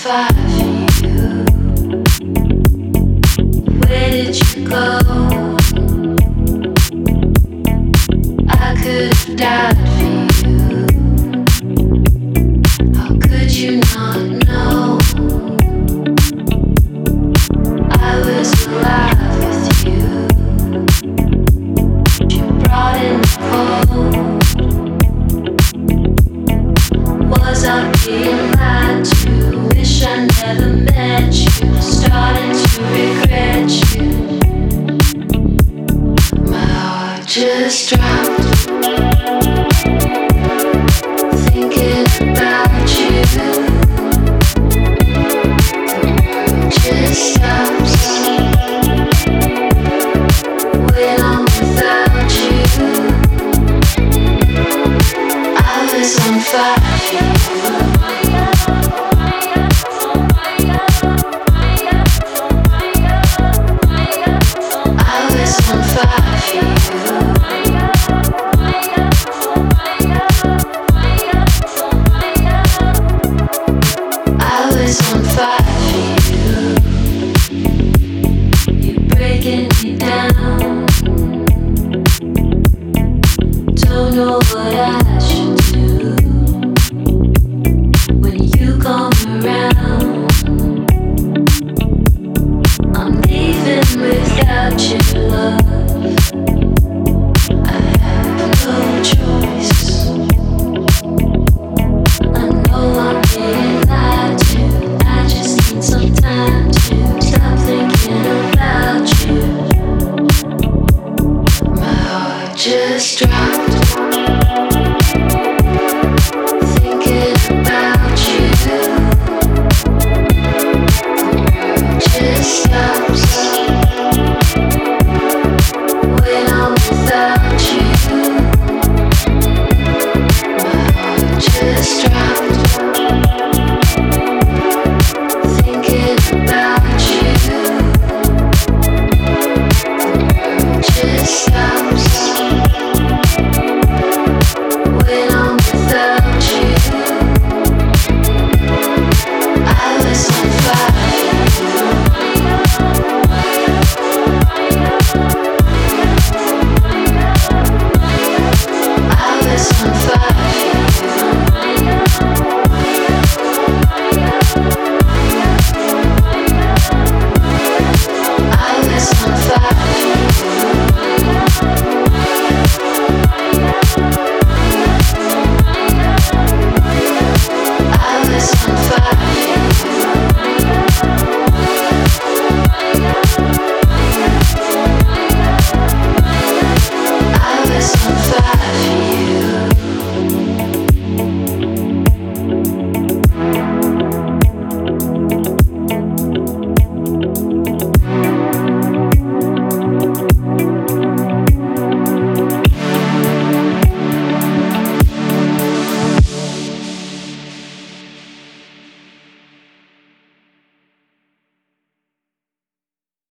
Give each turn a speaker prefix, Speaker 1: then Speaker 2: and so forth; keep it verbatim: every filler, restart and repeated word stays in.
Speaker 1: fire for you. Where did you go? I could have died for you. How could you not know? I was alive with you. You brought in the cold. Was I being lied to? Wish I never met you. Starting to regret you. My heart just dropped. Thinking about you. Just stops when I'm without you. I was on fire for you. I was on fire for you. I was on fire for you. You're breaking me down. Don't know what I should do when you come around. I'm leaving without your love. I have no choice. I know I'm being lied to. I just need some time to stop thinking about you. My heart just dropped. Thinking about you. Just stops when I'm without you. My heart just dropped.